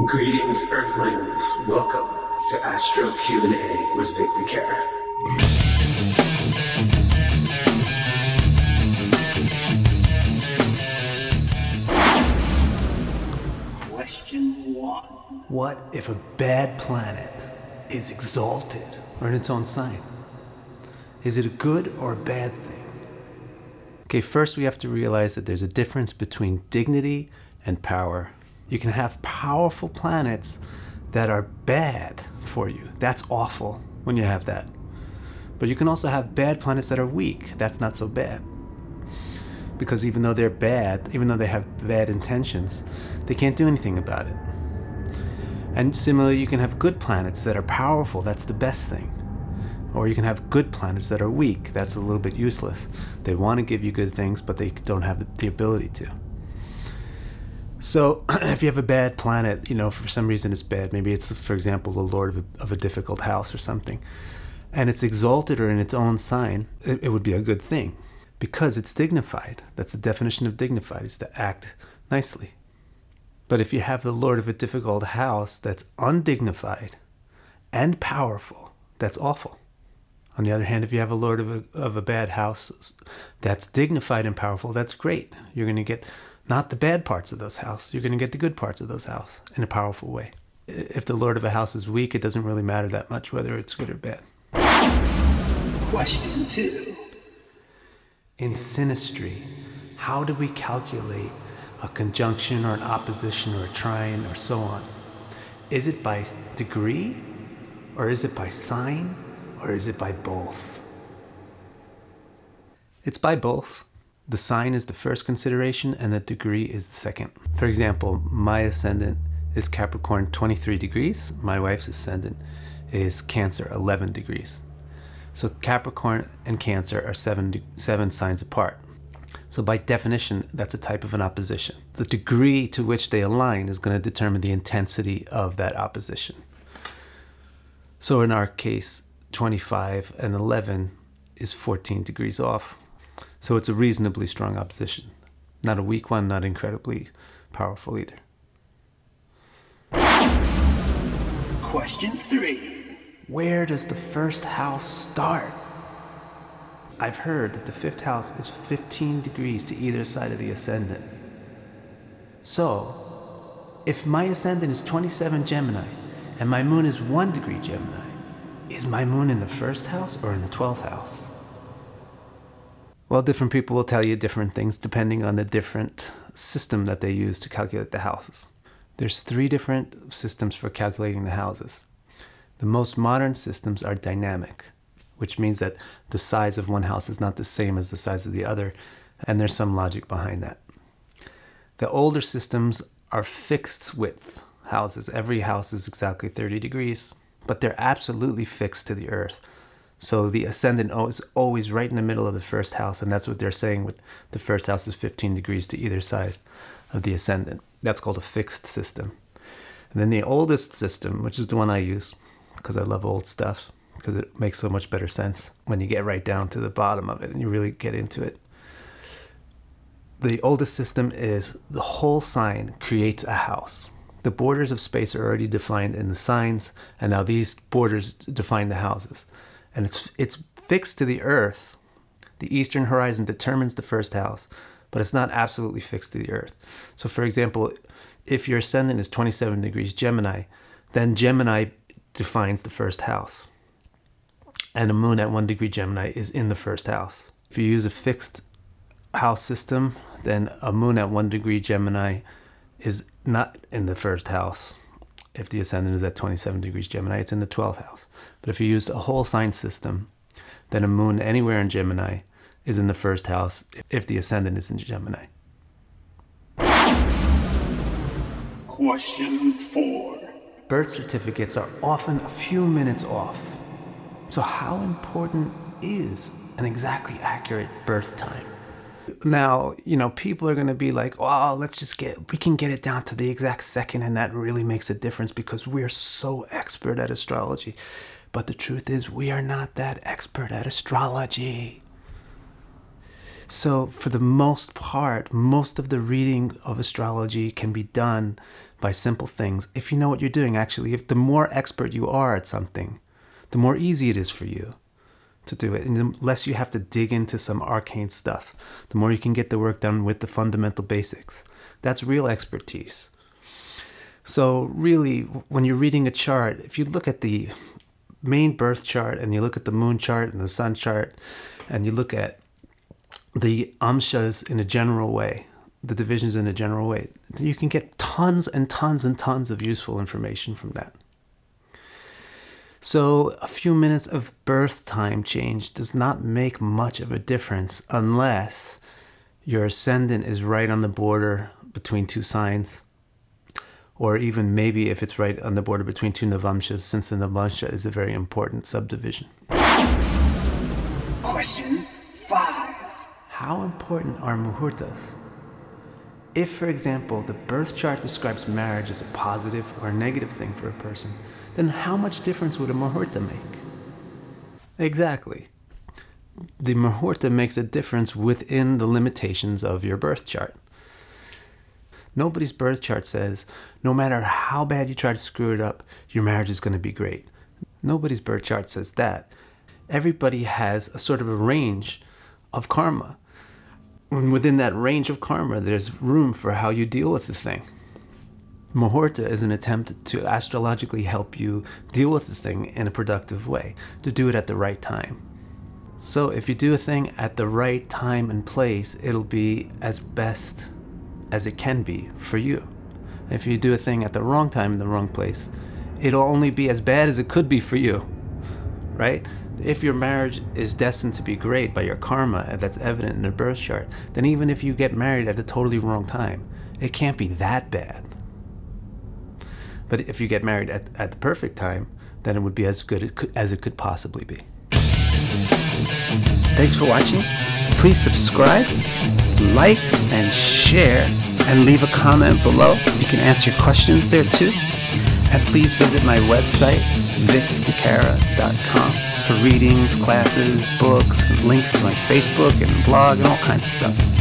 Greetings, Earthlings. Welcome to Astro Q&A with Victor Care. Question 1. What if a bad planet is exalted or in its own sign? Is it a good or a bad thing? Okay, first we have to realize that there's a difference between dignity and power. You can have powerful planets that are bad for you. That's awful when you have that. But you can also have bad planets that are weak. That's not so bad. Because even though they're bad, even though they have bad intentions, they can't do anything about it. And similarly, you can have good planets that are powerful. That's the best thing. Or you can have good planets that are weak. That's a little bit useless. They want to give you good things, but they don't have the ability to. So if you have a bad planet, for some reason it's bad. Maybe it's, for example, the lord of a difficult house or something. And it's exalted or in its own sign, it would be a good thing. Because it's dignified. That's the definition of dignified, is to act nicely. But if you have the lord of a difficult house that's undignified and powerful, that's awful. On the other hand, if you have a lord of a bad house that's dignified and powerful, that's great. You're going to get not the bad parts of those houses. You're going to get the good parts of those houses in a powerful way. If the lord of a house is weak, it doesn't really matter that much whether it's good or bad. Question 2. In synastry, how do we calculate a conjunction or an opposition or a trine or so on? Is it by degree, or is it by sign, or is it by both? It's by both. The sign is the first consideration and the degree is the second. For example, my ascendant is Capricorn 23 degrees. My wife's ascendant is Cancer 11 degrees. So Capricorn and Cancer are seven signs apart. So by definition, that's a type of an opposition. The degree to which they align is going to determine the intensity of that opposition. So in our case, 25 and 11 is 14 degrees off. So it's a reasonably strong opposition. Not a weak one, not incredibly powerful either. Question 3. Where does the first house start? I've heard that the fifth house is 15 degrees to either side of the ascendant. So, if my ascendant is 27 Gemini and my moon is 1 degree Gemini, is my moon in the first house or in the 12th house? Well, different people will tell you different things depending on the different system that they use to calculate the houses. There's 3 different systems for calculating the houses. The most modern systems are dynamic, which means that the size of one house is not the same as the size of the other, and there's some logic behind that. The older systems are fixed width houses. Every house is exactly 30 degrees, but they're absolutely fixed to the earth. So the ascendant is always right in the middle of the first house, and that's what they're saying with the first house is 15 degrees to either side of the ascendant. That's called a fixed system. And then the oldest system, which is the one I use, because I love old stuff, because it makes so much better sense when you get right down to the bottom of it and you really get into it. The oldest system is the whole sign creates a house. The borders of space are already defined in the signs, and now these borders define the houses. And it's fixed to the earth. The eastern horizon determines the first house, but it's not absolutely fixed to the earth. So for example, if your ascendant is 27 degrees Gemini, then Gemini defines the first house. And a moon at 1 degree Gemini is in the first house. If you use a fixed house system, then a moon at 1 degree Gemini is not in the first house. If the ascendant is at 27 degrees Gemini, it's in the 12th house. But if you used a whole sign system, then a moon anywhere in Gemini is in the first house if the ascendant is in Gemini. Question 4. Birth certificates are often a few minutes off. So how important is an exactly accurate birth time? Now, people are going to be like, oh, we can get it down to the exact second, and that really makes a difference because we're so expert at astrology. But the truth is, we are not that expert at astrology. So for the most part, most of the reading of astrology can be done by simple things if you know what you're doing. Actually, if the more expert you are at something, the more easy it is for you to do it, and the less you have to dig into some arcane stuff, the more you can get the work done with the fundamental basics. That's real expertise. So really, when you're reading a chart, if you look at the main birth chart and you look at the moon chart and the sun chart and you look at the amshas in a general way, the divisions in a general way, you can get tons and tons and tons of useful information from that. So a few minutes of birth time change does not make much of a difference unless your ascendant is right on the border between two signs, or even maybe if it's right on the border between two navamshas, since the navamsha is a very important subdivision. Question 5. How important are muhurtas? If, for example, the birth chart describes marriage as a positive or a negative thing for a person, then how much difference would a muhurta make? Exactly. The muhurta makes a difference within the limitations of your birth chart. Nobody's birth chart says, no matter how bad you try to screw it up, your marriage is going to be great. Nobody's birth chart says that. Everybody has a sort of a range of karma. And within that range of karma, there's room for how you deal with this thing. Muhurta is an attempt to astrologically help you deal with this thing in a productive way, to do it at the right time. So if you do a thing at the right time and place, it'll be as best as it can be for you. If you do a thing at the wrong time in the wrong place, it'll only be as bad as it could be for you, right? If your marriage is destined to be great by your karma that's evident in the birth chart, then even if you get married at a totally wrong time, it can't be that bad. But if you get married at the perfect time, then it would be as good as it could possibly be. Thanks for watching. Please subscribe, like, and share, and leave a comment below. You can ask your questions there too. And please visit my website, vicdecara.com, for readings, classes, books, and links to my Facebook and blog and all kinds of stuff.